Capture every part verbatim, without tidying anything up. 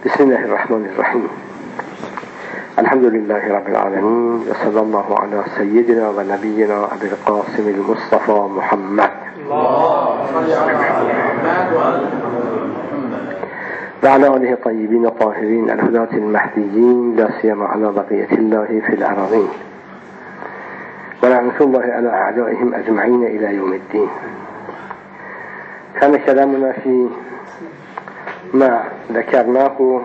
بسم الله الرحمن الرحيم. الحمد لله رب العالمين، وصلى الله على سيدنا ونبينا أبي القاسم المصطفى محمد وعلى آله الطيبين الطاهرين الهداة المهديين، لا سيما على بقية الله في الأراضين، ولعنة الله على أعدائهم أجمعين إلى يوم الدين. كان كلامنا في ما ذكرناه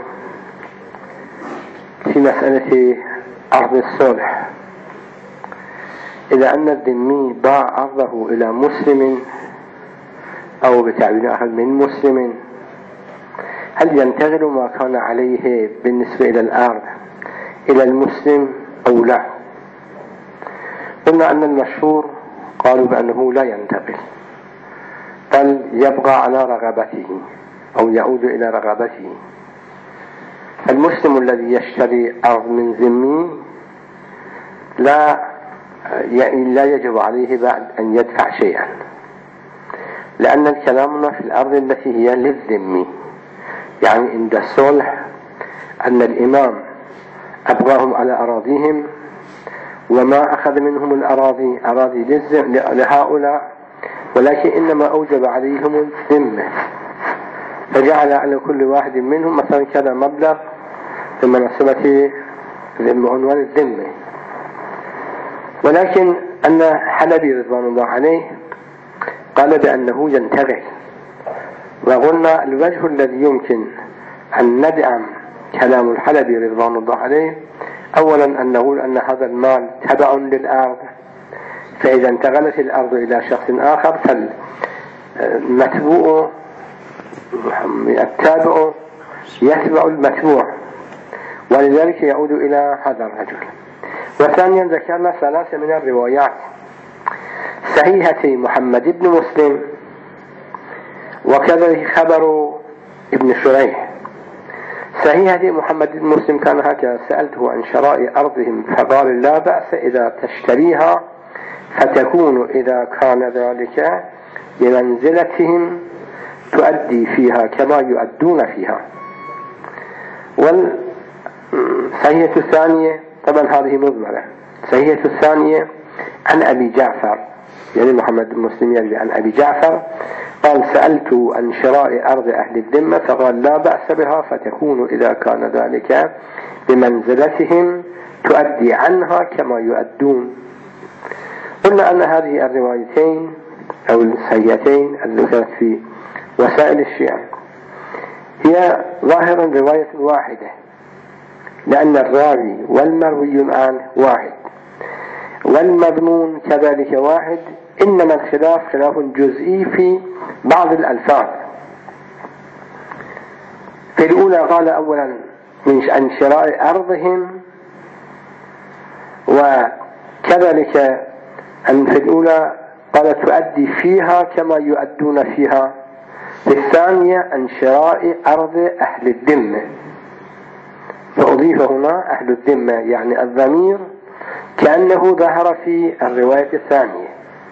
في مسألة عرض الصلح، إذا أن الذمي باع عرضه إلى مسلم أو بتعبير آخر من مسلم، هل ينتقل ما كان عليه بالنسبة إلى الأرض إلى المسلم أو لا؟ قلنا أن المشهور قالوا بأنه لا ينتقل، بل يبقى على رغبته أو يعود إلى رغبته. المسلم الذي يشتري أرض من ذمي لا يعني لا يجب عليه بعد أن يدفع شيئا، لأن كلامنا في الأرض التي هي للذمي، يعني عند الصلح أن الإمام أبغاهم على أراضيهم وما أخذ منهم الأراضي أراضي لهؤلاء، ولكن إنما أوجب عليهم الذمة، فجعل على كل واحد منهم مثلا كذا مبلغ بمناسبة عنوان الذمة. ولكن أن حلبي رضوان الله عليه قال بأنه ينتقل، وقلنا الوجه الذي يمكن أن ندعم كلام الحلبي رضوان الله عليه أولا أن نقول أن هذا المال تبع للأرض، فإذا انتقلت الأرض إلى شخص آخر فالمتبوع التابع يتبع المتبوع، ولذلك يعود إلى هذا الرجل. وثانيا ذكرنا ثلاثة من الروايات: صحيحة محمد بن مسلم، وكذلك خبر ابن شريح. صحيحة محمد بن مسلم كان هكذا: سألته عن شراء أرضهم فقال لا بأس إذا تشتريها، فتكون إذا كان ذلك بمنزلتهم تؤدي فيها كما يؤدون فيها. والصحيحة الثانية طبعا هذه مضمرة. صحيحة الثانية عن أبي جعفر، يعني محمد بن مسلم يروي عن أبي جعفر قال: سألت عن شراء أرض أهل الذمة فقال لا بأس بها، فتكون إذا كان ذلك بمنزلتهم تؤدي عنها كما يؤدون. قلنا أن هذه الروايتين أو الصحيحتين الذكرت في وسائل الشيعة هي ظاهرا رواية واحدة، لأن الراوي والمروي عنه واحد، والمضمون كذلك واحد، إنما الخلاف خلاف جزئي في بعض الألفاظ. في الأولى قال أولا من عن شراء أرضهم، وكذلك أن في الأولى قال تؤدي فيها كما يؤدون فيها. في الثانية عن شراء أرض أهل الذمة، فأضيف هنا أهل الذمة، يعني الضمير كأنه ظهر في الرواية الثانية.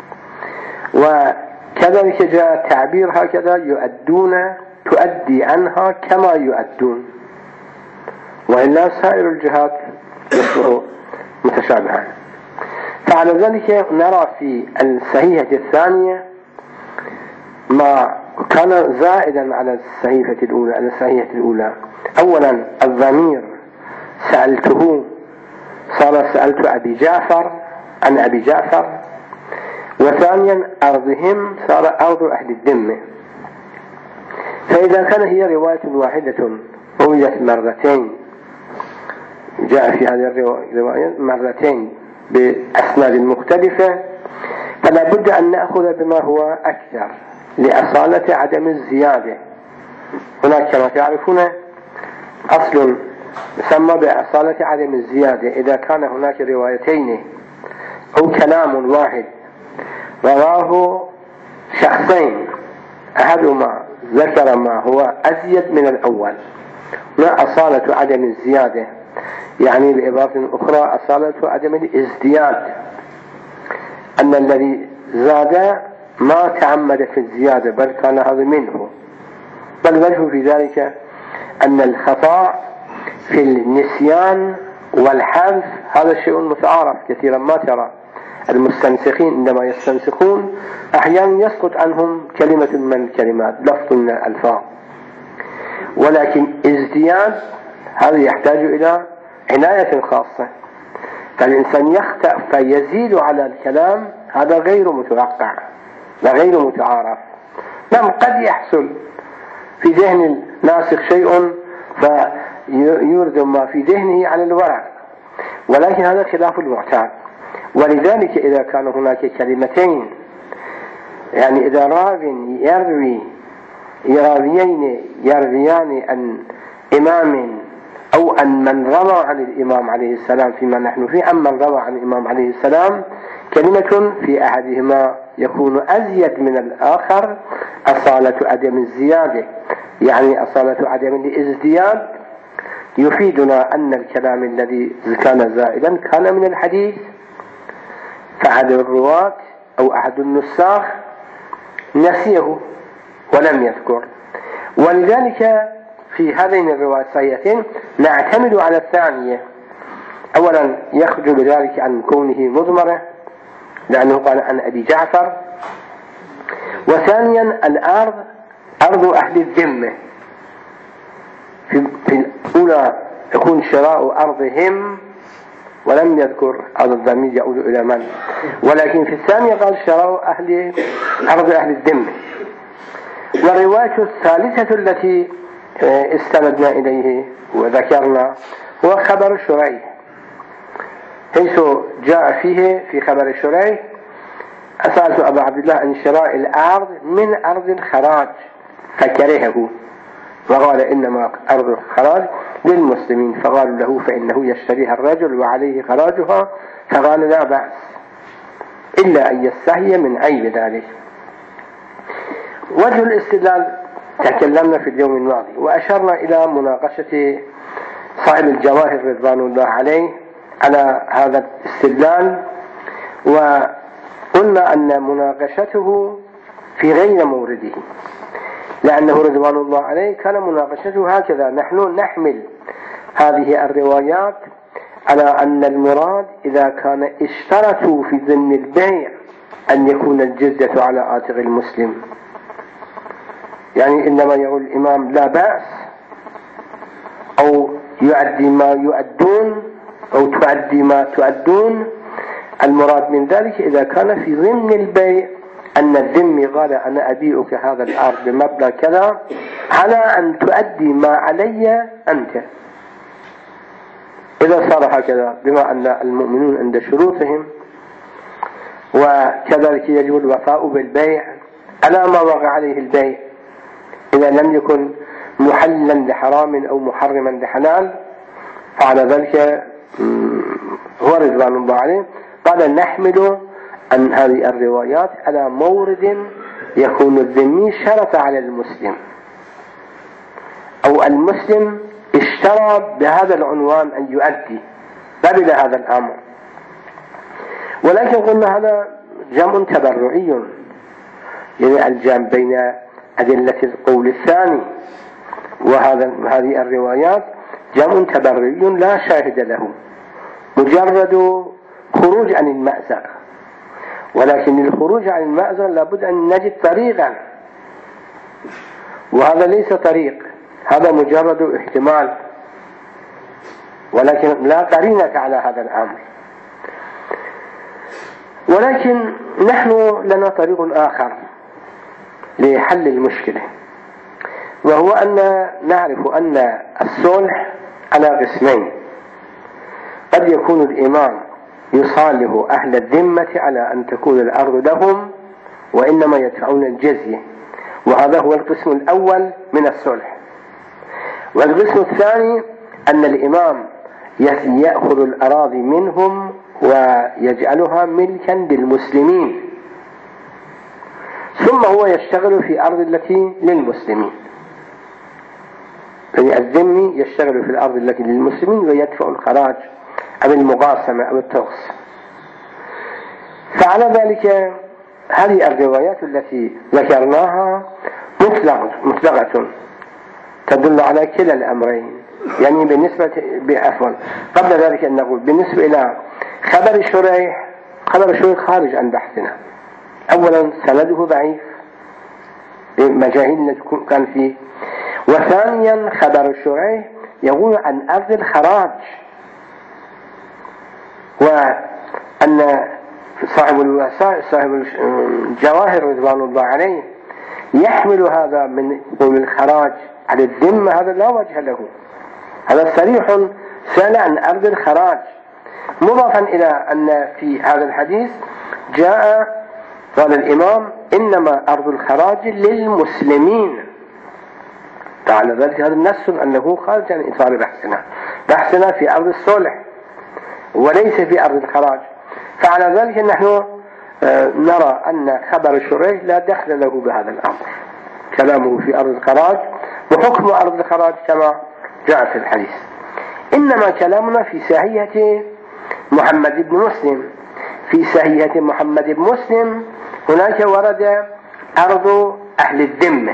وكذلك جاء تعبير هكذا: يؤدون تؤدي عنها كما يؤدون، وإلا سائر الجهات يصبح متشابها. فعلى ذلك نرى في الصحيحة الثانية ما كان زائدا على الصحيحة الأولى على الصحيحة الأولى. أولا الضمير سألته صار سألت أبي جعفر عن أبي جعفر، وثانيا أرضهم صار أرض أهل الذمة. فإذا كان هي رواية واحدة رويت مرتين، جاء في هذه الرواية مرتين بأسناد مختلفة، فلا بد أن نأخذ بما هو أكثر لأصالة عدم الزيادة. هناك كما تعرفون أصل يسمى بأصالة عدم الزيادة: إذا كان هناك روايتين أو كلام واحد رواه شخصين، أحدهما ذكر ما هو أزيد من الأول، ما أصالة عدم الزيادة، يعني بعبارة أخرى أصالة عدم الازدياد، أن الذي زاد ما تعمد في الزيادة بل كان هذا منه. بل وجه في ذلك أن الخطأ في النسيان والحذف هذا شيء متعارف كثيرا ما ترى المستنسخين عندما يستنسخون أحيانا يسقط عنهم كلمة من الكلمات، لفظ من الألفاظ، ولكن ازدياد هذا يحتاج إلى عناية خاصة. فالإنسان يخطأ فيزيد على الكلام، هذا غير متوقع وغير متعارف. نعم قد يحصل في ذهن الناسخ شيء فيورد ما في ذهنه على الورق، ولكن هذا خلاف المعتاد. ولذلك إذا كان هناك كلمتين، يعني إذا راو يروي راويين يرويان عن إمام أو عن من روى عن الإمام عليه السلام فيما نحن فيه، أما من روى عن الإمام عليه السلام كلمة في أحدهما يكون أزيد من الآخر أصالة عدم الزيادة، يعني أصالة عدم الازدياد، يفيدنا أن الكلام الذي كان زائدا كان من الحديث، فأحد الرواة أو أحد النساخ نسيه ولم يذكر. ولذلك في هذين الروايتين نعتمد على الثانية. أولا يخرج بذلك عن كونه مضمرة لأنه قال عن أبي جعفر، وثانيا الأرض أرض أهل الذمة، في الأولى يكون شراء أرضهم ولم يذكر هذا الضمير يعود إلى من، ولكن في الثانية قال شراء أهل أرض أهل الذمة. والرواية الثالثة التي استندنا إليه وذكرنا هو خبر شريح، حيث جاء فيه في خبر شريح: أسألت أبا عبد الله عن شراء الأرض من أرض الخراج فكرهه، وقال إنما أرض الخراج للمسلمين، فقالوا له فإنه يشتريها الرجل وعليه خراجها، فقال لا بأس إلا أن يستحي من عيب ذلك. وجه الاستدلال تكلمنا في اليوم الماضي، وأشرنا إلى مناقشة صاحب الجواهر رضوان الله عليه على هذا الاستدلال، وقلنا أن مناقشته في غير مورده، لأنه رضوان الله عليه كان مناقشته هكذا: نحن نحمل هذه الروايات على أن المراد إذا كان اشترطوا في ضمن البيع أن يكون الجزية على عاتق المسلم، يعني إنما يقول الإمام لا بأس أو يؤدي ما يؤدون أو تؤدي ما تؤدون، المراد من ذلك إذا كان في ضمن البيع أن الذمي قال أنا أبيعك هذا الأرض بمبلغ كذا على أن تؤدي ما علي أنت. إذا صار هكذا بما أن المؤمنون عند شروطهم، وكذلك يجب الوفاء بالبيع على ما وقع عليه البيع إذا لم يكن محلا لحرام أو محرما لحلال، فعلى ذلك هو رضوان الله عليه قال نحمل أن هذه الروايات على مورد يكون الذمي شرط على المسلم أو المسلم اشترى بهذا العنوان أن يؤدي قبل هذا الأمر. ولكن قلنا هذا جمع تبرعي، يعني الجمع بين أدلة القول الثاني وهذا هذه الروايات جمع تبرعي لا شاهد له، مجرد خروج عن المأزق. ولكن الخروج عن المأزق لابد أن نجد طريقا، وهذا ليس طريق، هذا مجرد احتمال، ولكن لا قرينة على هذا الأمر. ولكن نحن لنا طريق آخر لحل المشكلة، وهو أن نعرف أن الصلح على قسمين: قد يكون الإمام يصالح أهل الذمة على أن تكون الأرض لهم وإنما يدفعون الجزية، وهذا هو القسم الأول من الصلح. والقسم الثاني أن الإمام يأخذ الأراضي منهم ويجعلها ملكا للمسلمين، ثم هو يشتغل في أرض التي للمسلمين، يعني الذمي يشتغل في الأرض التي للمسلمين ويدفع الخراج أو المقاسمة أو الترخص. فعلى ذلك هذه الروايات التي ذكرناها مطلقة, مطلقة تدل على كلا الأمرين. يعني بالنسبة بعفوا قبل ذلك أن نقول بالنسبة إلى خبر شريح، خبر شريح خارج عن بحثنا. أولا سنده ضعيف مجاهيل كان فيه، وثانيا خبر شريح يقول عن أرض الخراج، وأن صاحب الوسائل صاحب الجواهر رضوان الله عليه يحمل هذا من قول الخراج على الذمة، هذا لا وجه له، هذا صريح سأل عن أرض الخراج، مضافا إلى أن في هذا الحديث جاء قال الإمام إنما أرض الخراج للمسلمين، فعلى ذلك هذا النص أنه خارج عن إطار بحثنا، بحثنا في أرض الصلح وليس في أرض الخراج. فعلى ذلك نحن نرى أن خبر شريح لا دخل له بهذا الأمر، كلامه في أرض الخراج وحكم أرض الخراج كما جاء في الحديث. إنما كلامنا في صحيحة محمد بن مسلم. في صحيحة محمد بن مسلم هناك ورد أرض أهل الذمة،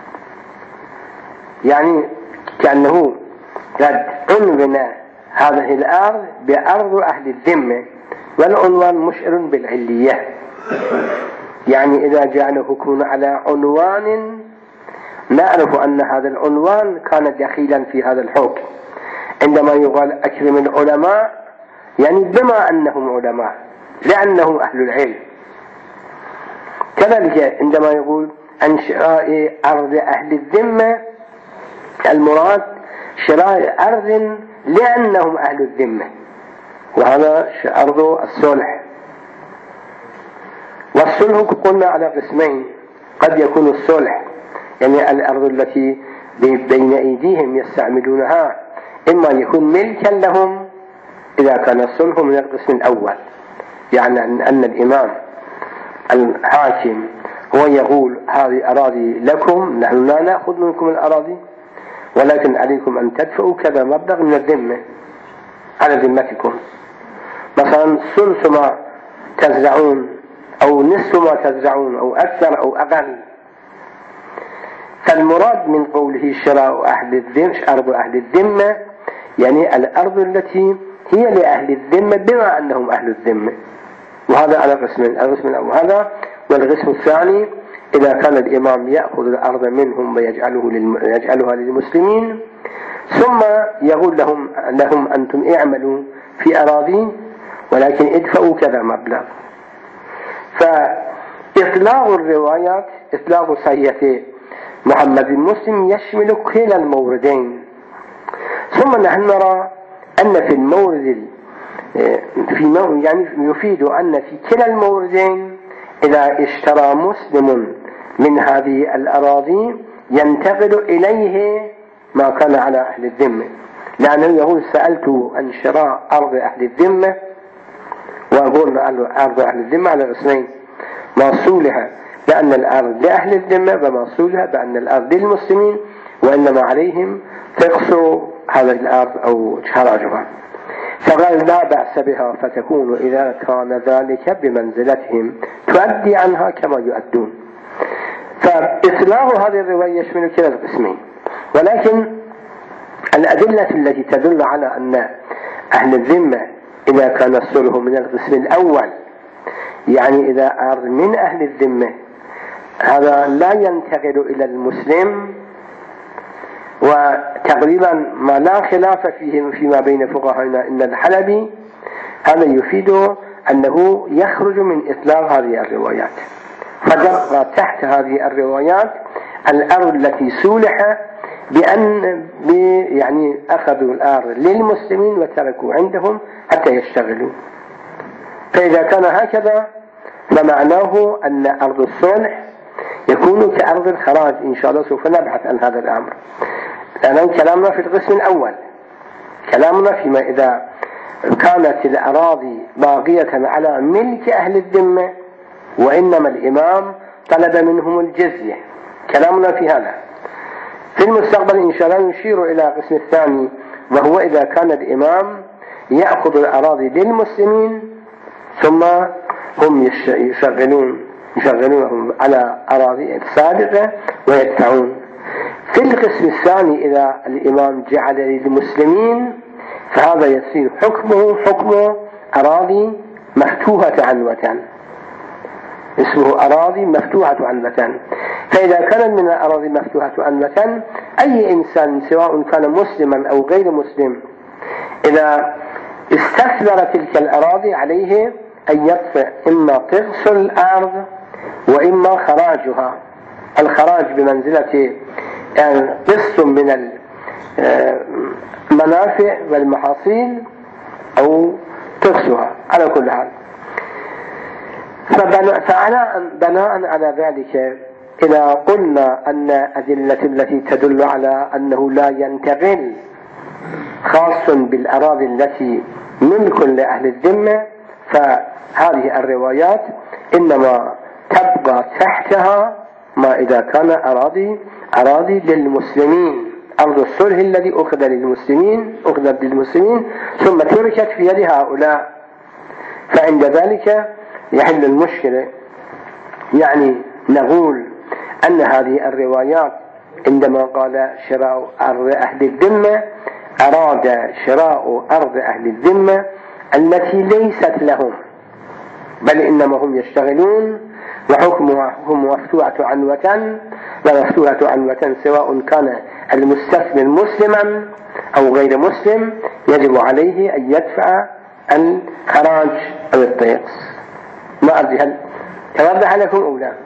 يعني كأنه قد عنون هذه الأرض بأرض أهل الذمة، والعنوان مشعر بالعلية. يعني إذا جاءنا حكم على عنوان نعرف أن هذا العنوان كان دخيلا في هذا الحكم. عندما يقال أكرم العلماء يعني بما أنهم علماء لأنهم أهل العلم. كذلك عندما يقول عن شراء أرض أهل الذمة المراد شراء أرض لأنهم أهل الذمة، وهذا أرض الصلح. والصلح قلنا على قسمين، قد يكون الصلح يعني الأرض التي بين أيديهم يستعملونها إما يكون ملكا لهم إذا كان الصلح من القسم الأول، يعني أن الإمام الحاكم هو يقول هذه أراضي لكم، نحن لا نأخذ منكم الأراضي ولكن عليكم أن تدفعوا كذا مبلغ من الذمة على ذمتكم، مثلا ثلث ما تزرعون أو نصف ما تزرعون أو أكثر أو أقل. فالمراد من قوله شراء أهل الذمة أرض أهل الذمة يعني الأرض التي هي لأهل الذمة بما أنهم أهل الذمة، وهذا على قسمين، القسم الأول هذا، والقسم الثاني إذا كان الإمام يأخذ الأرض منهم ويجعله يجعلها للمسلمين ثم يقول لهم لهم أنتم اعملوا في أراضي ولكن ادفعوا كذا مبلغ. فإطلاق الروايات إطلاق صحيحة محمد بن مسلم يشمل كلا الموردين. ثم نحن نرى أن في المورد في مورد يعني يفيد أن في كلا الموردين إذا اشترى مسلم من هذه الأراضي ينتقل إليه ما كان على أهل الذمة، لأنه يقول سألت عن شراء أرض أهل الذمة، وأقول أرض أهل الذمة على الاثنين، موصولها بأن الأرض لأهل الذمة وموصولها بأن الأرض للمسلمين، وإنما عليهم تقصوا هذه الأرض أو شراجها. فقال لا بأس بها فتكون إذا كان ذلك بمنزلتهم تؤدي عنها كما يؤدون. فإطلاق هذه الرواية يشمل كلا القسمين، ولكن الأدلة التي تدل على أن أهل الذمة إذا كان الصلح من القسم الأول يعني إذا أرض من أهل الذمة هذا لا ينتقل إلى المسلم، وتقريبا ما لا خلاف فيه فيما بين فقهاءنا إن الحلبي، هذا يفيد أنه يخرج من إطلاق هذه الروايات. فجرى تحت هذه الروايات الأرض التي سولح بأن يعني أخذوا الأرض للمسلمين وتركوا عندهم حتى يشتغلوا. فإذا كان هكذا فمعناه أن أرض الصلح يكون كأرض الخراج. إن شاء الله سوف نبحث عن هذا الأمر، لأن كلامنا في القسم الأول، كلامنا فيما إذا كانت الأراضي باقية على ملك أهل الذمة وإنما الإمام طلب منهم الجزية، كلامنا في هذا. في المستقبل إن شاء الله نشير إلى القسم الثاني، وهو إذا كان الإمام يأخذ الأراضي للمسلمين ثم هم يشغلون يشغلونهم على أراضي سابقة ويدفعون. في القسم الثاني إذا الإمام جعل للمسلمين فهذا يصير حكمه حكم أراضي مفتوحة عنوة، اسمه أراضي مفتوحة عنوة. فإذا كانت من الأراضي مفتوحة عنوة أي إنسان سواء كان مسلما أو غير مسلم إذا استثمر تلك الأراضي عليه أن يدفع إما قرص الأرض وإما خراجها. الخراج بمنزلة يعني قسط من المنافع والمحاصيل أو قرصها على كل حال. فبناء على ذلك إذا قلنا أن أدلة التي تدل على أنه لا ينتقل خاص بالأراضي التي ملك لأهل الذمة، فهذه الروايات إنما تبقى تحتها ما إذا كان أراضي أراضي للمسلمين، أرض الصلح الذي أخذ للمسلمين أخذت للمسلمين ثم تركت في يد هؤلاء، فعند ذلك يحل المشكلة. يعني نقول أن هذه الروايات عندما قال شراء أرض أهل الذمة أراد شراء أرض أهل الذمة التي ليست لهم، بل إنما هم يشتغلون وحكمها هم مفتوحة عنوة، ومفتوحة عنوة سواء كان المستثمر مسلما أو غير مسلم يجب عليه أن يدفع الخراج أو الطيقس. ما أدري هل توضح لكم أو لا؟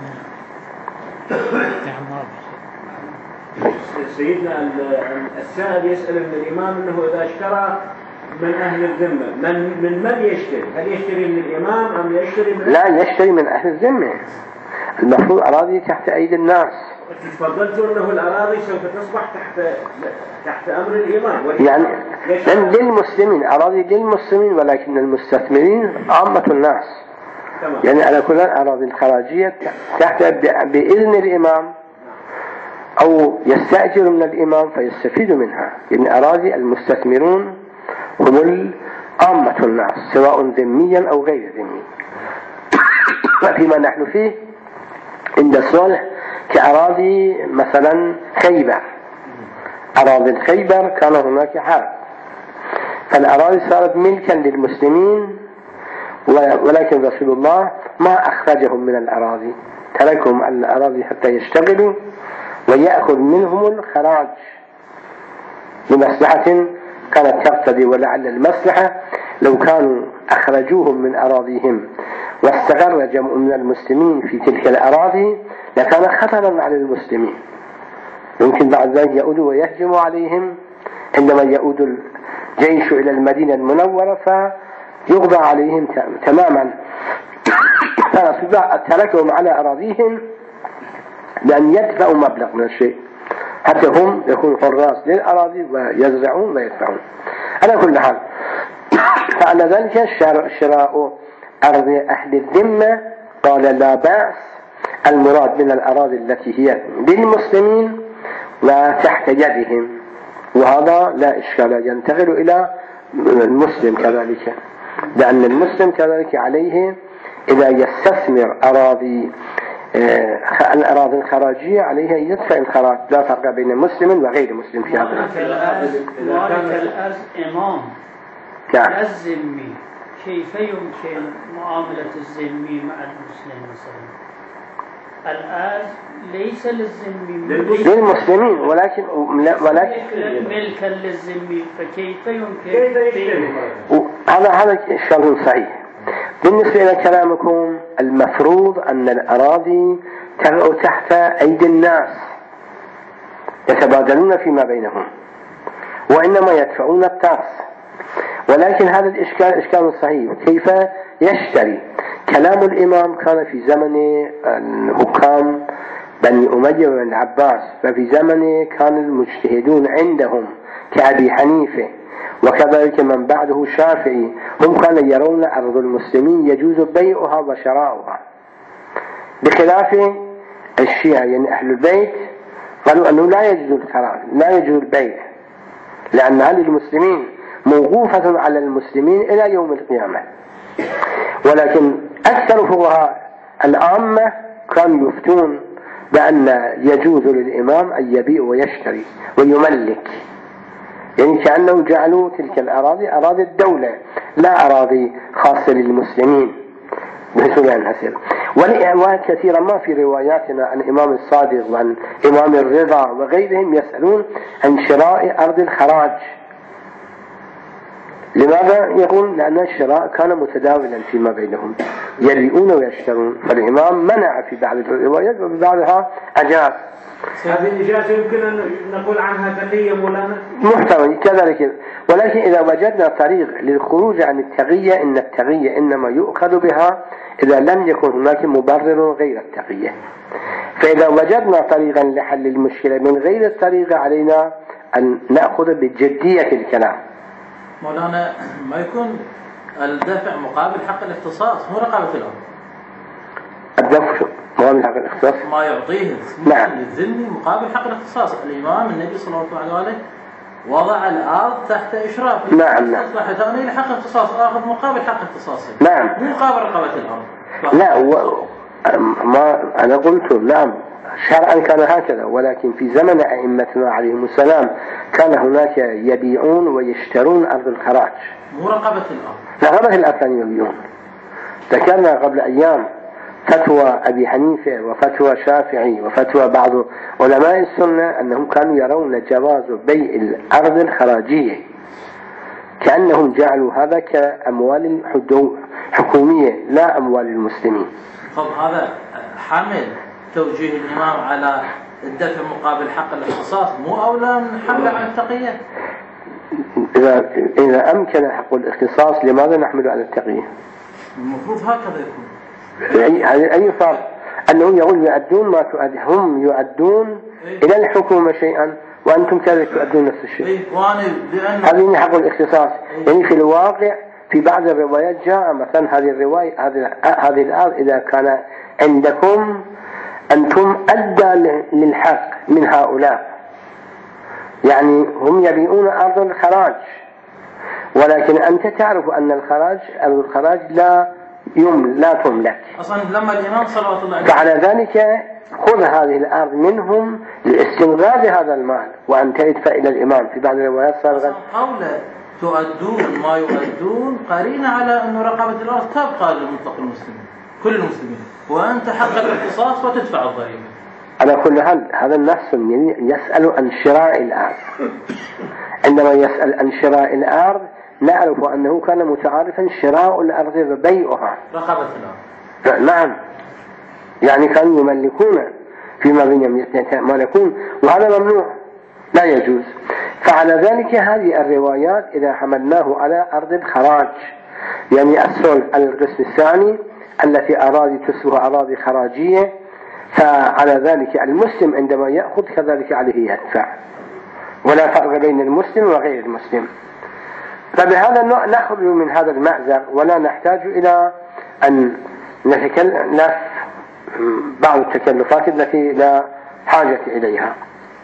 سيدنا السائل يسأل من الإمام أنه إذا اشترى من أهل الذمة من من من يشتري؟ هل يشتري من الإمام أم يشتري من؟ لا، يشتري من أهل الذمة. المفروض أراضي تحت أيدي الناس. تفضلت أنه الأراضي سوف تصبح تحت تحت أمر الإمام، يعني للمسلمين أراضي للمسلمين، ولكن المستثمرين عامة الناس. تمام. يعني على كل الأراضي الخراجية تحت بإذن الإمام أو يستأجر من الإمام فيستفيد منها. يعني أراضي المستثمرون هم عامة الناس سواء ذميا أو غير ذمي. فيما نحن فيه عند الصلح كأراضي مثلا خيبر، أراضي خيبر كان هناك حرب فالأراضي صارت ملكا للمسلمين، ولكن رسول الله ما أخرجهم من الأراضي، تركهم الأراضي حتى يشتغلوا ويأخذ منهم الخراج بمصلحة كانت تقتضي، ولعل المصلحة لو كانوا أخرجوهم من أراضيهم واستقر جمع من المسلمين في تلك الأراضي لكان خطرا على المسلمين، يمكن بعد ذلك يؤدوا ويهجموا عليهم عندما يؤد الجيش إلى المدينة المنورة فيقضى عليهم تماما. تركهم على أراضيهم لأن يدفعوا مبلغ من الشيء حتى هم يكونوا حراس للأراضي ويزرعون ويدفعون. على كل حال فعلى ذلك شراء أرض أهل الذمة قال لا بأس، المراد من الأراضي التي هي للمسلمين وتحت يدهم، وهذا لا إشكال ينتقل إلى المسلم كذلك، لأن المسلم كذلك عليه إذا يستثمر أراضي الأراضي الخراجية عليها يدفع الخراج، لا فرق بين مسلم وغير مسلم في هذا. مالك الأرض إمام الذمي، كيف يمكن معاملة الذمي مع المسلم مثلا؟ الآن ليس للذمي للمسلمين ولكن ولكن ملكا للذمي، فكيف يمكن؟ هذا هذا شرح صحيح. بالنسبة إلى كلامكم المفروض أن الأراضي تقع تحت أيدي الناس يتبادلون فيما بينهم وإنما يدفعون الترس، ولكن هذا الإشكال إشكال صحيح. كيف يشتري؟ كلام الإمام كان في زمن الحكام بني أمية وبني العباس، ففي زمن كان المجتهدون عندهم كأبي حنيفة وكذلك من بعده الشافعي هم كانوا يرون أرض المسلمين يجوز بيعها وشراؤها، بخلاف الشيعة يعني أهل البيت قالوا أنه لا يجوز الخراج لا يجوز البيع لأنها للمسلمين موقوفة على المسلمين إلى يوم القيامة. ولكن أكثر فقهاء العامة كانوا يفتون بأن يجوز للإمام أن يبيع ويشتري ويملك، يعني كأنهم جعلوا تلك الأراضي أراضي الدولة لا أراضي خاصة للمسلمين بسبب النسل. وكثيرا ما في رواياتنا عن الإمام الصادق وعن إمام الرضا وغيرهم يسألون عن شراء أرض الخراج. لماذا؟ يقول لأن الشراء كان متداولا فيما بينهم، يبيعون ويشترون، فالإمام منع في بعض الروايات وبعضها أجاز. هذه الإجازة يمكن أن نقول عنها تقية مولانا؟ محتمل كذلك، ولكن إذا وجدنا طريق للخروج عن التقية، إن التقية إنما يؤخذ بها إذا لم يكن هناك مبرر غير التقية. فإذا وجدنا طريقا لحل المشكلة من غير الطريقة علينا أن نأخذ بجدية الكلام. مولانا ما يكون الدفع مقابل حق الاختصاص مو رقابة الأرض؟ الدفع مقابل حق الاختصاص ما يعطيه نعم للذمي مقابل حق الاختصاص. الإمام النبي صلى الله عليه وسلم وضع الأرض تحت إشراف، نعم نعم تصبح ثاني لحق اختصاص آخذ مقابل حق اختصاصه، نعم مو مقابل رقابة الأرض. لا و... ما أنا قلت نعم شرعا كان هكذا، ولكن في زمن أئمتنا عليهم السلام كان هناك يبيعون ويشترون أرض الخراج، مو رقابة الأرض. رقابة الأرض كانوا يبيعون. ذكرنا قبل أيام فتوى أبي حنيفة وفتوى شافعي وفتوى بعض علماء السنة أنهم كانوا يرون جواز بيع الأرض الخراجية، كأنهم جعلوا هذا كأموال حكومية لا أموال المسلمين. طب هذا حمل توجيه الإمام على الدفع مقابل حق الاختصاص، مو أولى من حمل عن التقية؟ إذا إذا أمكن حق الاختصاص لماذا نحمل على التقية؟ المفروض هكذا يكون. أي أي فرق أنهم يقول يؤدون ما تؤدي، هم يؤدون إيه؟ إلى الحكومة شيئا وأنتم كذلك تؤدون نفس الشيء. إيه؟ وأنا بأن هذه حق الاختصاص. إيه؟ يعني في الواقع في بعض الروايات جاء مثلا هذه الرواية هذه هذه الأرض إذا كان عندكم أنتم أدى للحق من هؤلاء، يعني هم يبيعون أرض الخراج، ولكن أنت تعرف أن الخراج أرض الخراج لا يم لا تملك أصلا. لما الإمام صلى الله عليه وسلم فعلى ذلك خذ هذه الأرض منهم لاستنغاذ هذا المال وأنت ادفع إلى الإمام. في بعض الروايات صارت أولى تؤدون ما يؤدون قرينة على أن رقابة الأرض تبقى للمطلق المسلمين كل المسلمين، وأنت حق الاختصاص وتدفع الضريبة. على كل حال هذا النفس يسأل عن شراء الأرض. عندما يسأل عن شراء الأرض نعرف أنه كان متعارفا شراء الأرض وبيعها رقابة الأرض. نعم، يعني كانوا يملكون فيما بينهم يتملكون، وهذا ممنوع لا يجوز. فعلى ذلك هذه الروايات إذا حملناه على أرض الخراج، يعني الصلح القسم الثاني التي أراضي تسوى أراضي خراجية، فعلى ذلك المسلم عندما يأخذ كذلك عليه يدفع، ولا فرق بين المسلم وغير المسلم. فبهذا نخرج من هذا المأزق ولا نحتاج إلى أن نتكلف بعض التكلفات التي لا حاجة إليها.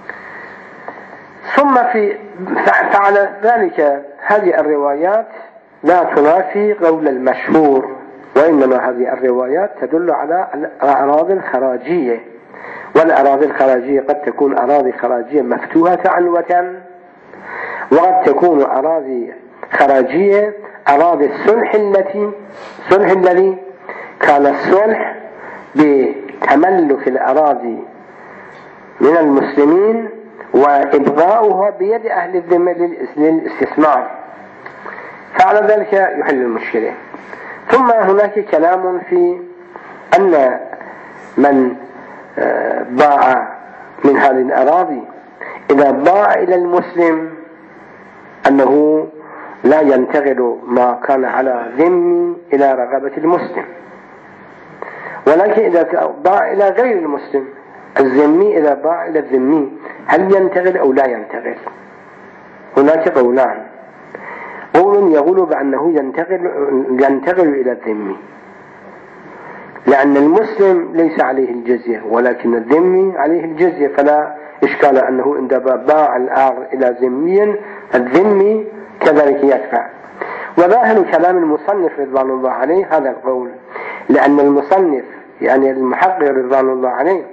ثم في فعلى ذلك هذه الروايات لا تنافي قول المشهور، وإنما هذه الروايات تدل على الأراضي الخراجية، والأراضي الخراجية قد تكون أراضي خراجية مفتوحة عنوة، وقد تكون أراضي خراجية أراضي الصلح التي صلح الذي كان الصلح بتملك الأراضي من المسلمين وإبغاؤها بيد أهل الذمة للاستثمار، فعلى ذلك يحل المشكلة. ثم هناك كلام في أن من باع من هذه الأراضي إذا باع إلى المسلم أنه لا ينتقل ما كان على ذمي إلى رغبة المسلم، ولكن إذا باع إلى غير المسلم الذمي إذا باع إلى الذمي هل ينتقل أو لا ينتقل؟ هناك قولان. قول يقول بأنه ينتقل, ينتقل إلى الذمي، لأن المسلم ليس عليه الجزية ولكن الذمي عليه الجزية، فلا إشكال أنه عندما باع الأرض إلى ذمي الذمي كذلك يدفع. وظاهر كلام المصنف رضوان الله عليه هذا القول، لأن المصنف يعني المحقق رضوان الله عليه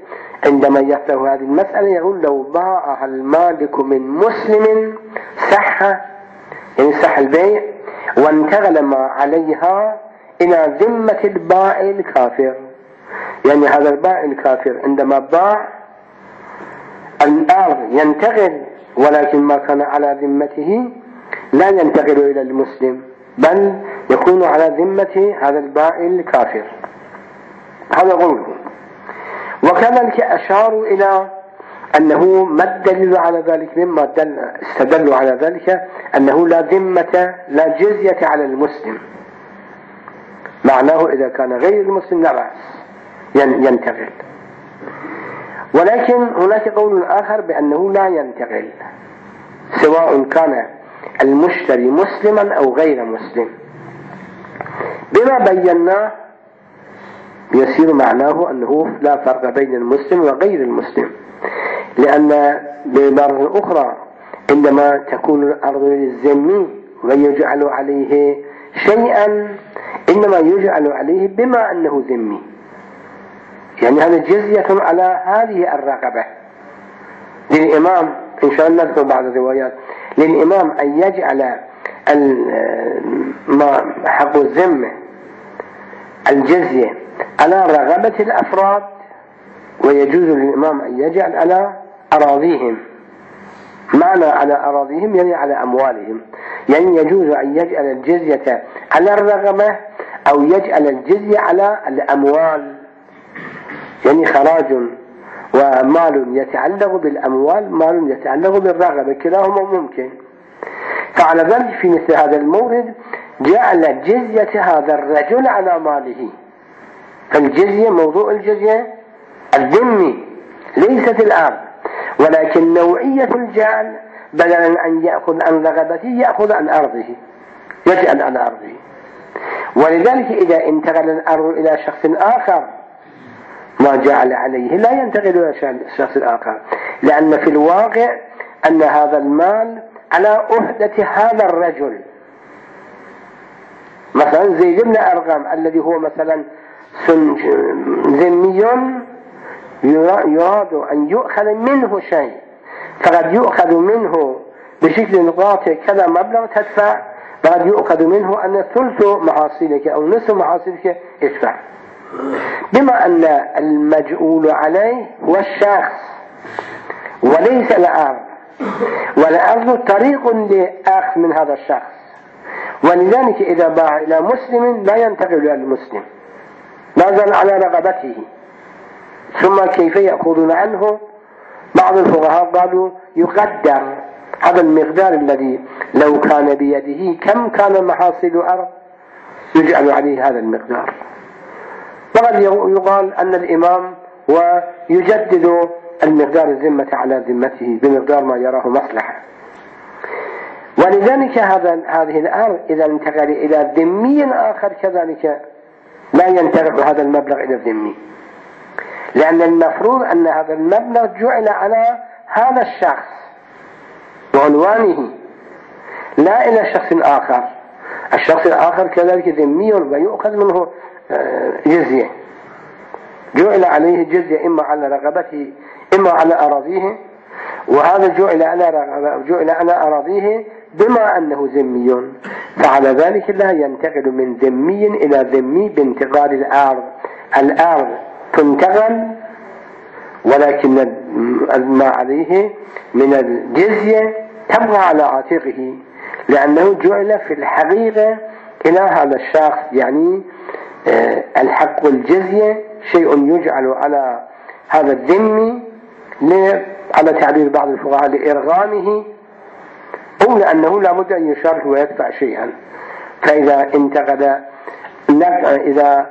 عندما يفتح هذه المسألة يقول لو باعها المالك من مسلم صح، يعني صح البيع، وانتقل ما عليها إلى ذمة البائع الكافر. يعني هذا البائع الكافر عندما باع الأرض ينتقل، ولكن ما كان على ذمته لا ينتقل إلى المسلم، بل يكون على ذمة هذا البائع الكافر. هذا قوله. وكذلك أشاروا إلى أنه ما الدليل على ذلك، مما دل استدلوا على ذلك أنه لا ذمة لا جزية على المسلم، معناه إذا كان غير المسلم لا بأس ينتقل. ولكن هناك قول آخر بأنه لا ينتقل سواء كان المشتري مسلما أو غير مسلم. بما بيناه يصير معناه أنه لا فرق بين المسلم وغير المسلم، لأن بمرة أخرى عندما تكون الأرض للذمي ويجعل عليه شيئا إنما يجعل عليه بما أنه ذمي، يعني هذا جزية على هذه الرقبة. للإمام إن شاء الله نذكر بعض الروايات للإمام أن يجعل حق الذمة الجزية على رغبة الأفراد، ويجوز للإمام أن يجعل على أراضيهم. معنى على أراضيهم يعني على أموالهم، يعني يجوز أن يجعل الجزية على الرغبة أو يجعل الجزية على الأموال، يعني خراج ومال يتعلق بالأموال، مال يتعلق بالرغبة، كلاهما ممكن. فعلى ذلك في مثل هذا المورد جعل جزية هذا الرجل على ماله. فالجزية موضوع الجزية الذمي ليست الأرض، ولكن نوعية الجعل بدلا أن يأخذ عن رغبته يأخذ عن أرضه، يجعل عن أرضه. ولذلك إذا انتقل الأرض إلى شخص آخر ما جعل عليه لا ينتقل إلى شخص آخر، لأن في الواقع أن هذا المال على أهدة هذا الرجل. مثلا زي ابن أرقم الذي هو مثلا ذمي يراد أن يؤخذ منه شيء، فقد يؤخذ منه بشكل قاطع كذا مبلغ تدفع، فقد يؤخذ منه أن ثلث محاصيلك أو نصف محاصيلك ادفع، بما أن المجؤول عليه هو الشخص وليس الأرض، والأرض طريق لأخذ من هذا الشخص. ولذلك إذا باع إلى مسلم لا ينتقل إلى المسلم، لا زال على رغبته. ثم كيف يأخذون عنه؟ بعض الفقهاء قالوا يقدر هذا المقدار الذي لو كان بيده كم كان محاصيل أرض يجعل عليه هذا المقدار. وقد يقال أن الإمام ويجدد المقدار الذمة على ذمته بمقدار ما يراه مصلحة. ولذلك هذا هذه الأرض إذا انتقل إلى ذمي آخر كذلك لا ينتقل هذا المبلغ إلى الذمي، لأن المفروض أن هذا المبلغ جعل على هذا الشخص وعنوانه لا إلى شخص آخر. الشخص الآخر كذلك ذمي ويؤخذ منه جزية، جعل عليه جزية إما على رغبته إما على أراضيه، وهذا جعل على جعل على أراضيه بما أنه ذمي، فعلى ذلك لا ينتقل من ذمي إلى ذمي بانتقال الأرض. الأرض تنتقل ولكن ما عليه من الجزية تبقى على عاتقه، لأنه جعل في الحقيقة إلى هذا الشخص. يعني الحق الجزية شيء يجعل على هذا الذمي على تعبير بعض الفقهاء لإرغامه، أو لأنه لابد أن يشارك ويدفع شيئا. فإذا انتقل إذا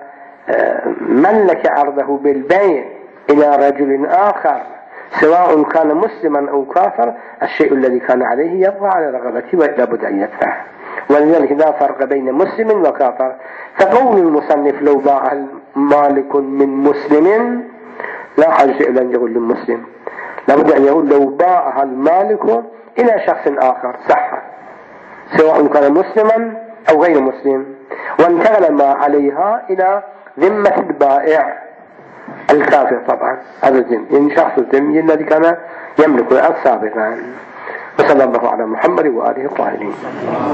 ملك أرضه بالبيع إلى رجل آخر سواء كان مسلما أو كافر، الشيء الذي كان عليه يبقى على رغبته ولابد أن يدفع. ولذلك لا فرق بين مسلم وكافر. فقول المصنف لو باع مالك من مسلم لا حاجة إلى أن يقول للمسلم، لابد أن يقول لو باعها المالك إلى شخص آخر صح، سواء كان مسلما أو غير مسلم، وانتقل ما عليها إلى ذمة البائع الكافر طبعا هذا الذمي، يعني شخص الذمي الذي كان يملك الأرض سابقا. وصلى الله على محمد وآله الطاهرين.